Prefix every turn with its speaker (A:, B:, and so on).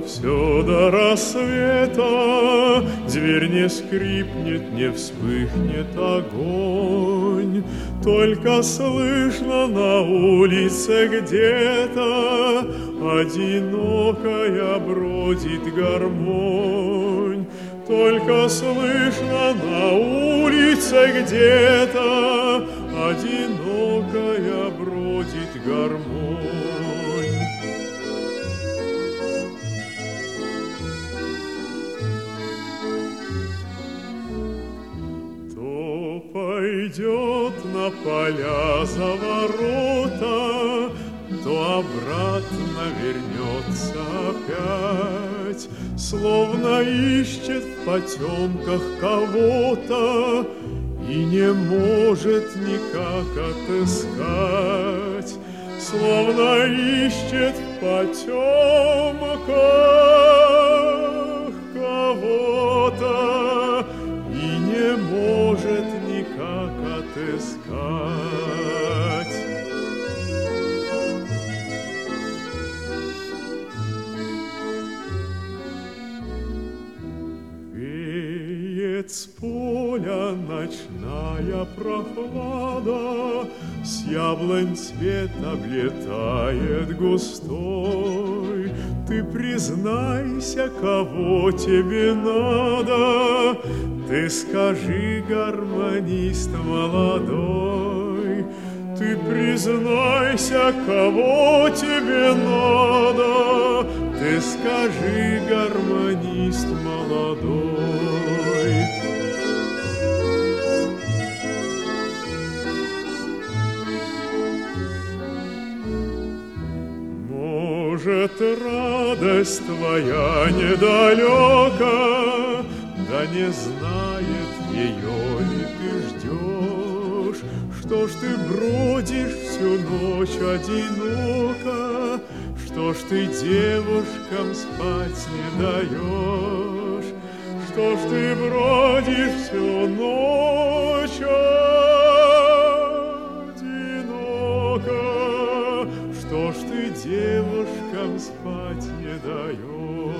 A: все до рассвета, дверь не скрипнет, не вспыхнет огонь. Только слышно на улице где-то одинокая бродит гармонь. Только слышно на улице где-то одинокая бродит гармонь. То пойдет на поля за ворота, то обратно вернется опять, словно ищет в потемках кого-то и не может никак отыскать, словно ищет в потемках кого-то и не может никак отыскать. С поля ночная прохлада, с яблонь цвет облетает густой. Ты признайся, кого тебе надо, ты скажи, гармонист молодой. Ты признайся, кого тебе надо, ты скажи, гармонист молодой. Может, радость твоя недалека, да не знает ее ли ты ждешь? Что ж ты бродишь всю ночь одиноко? Что ж ты девушкам спать не даешь? Что ж ты бродишь всю ночь одиноко? Что ж ты девушкам спать не даешь?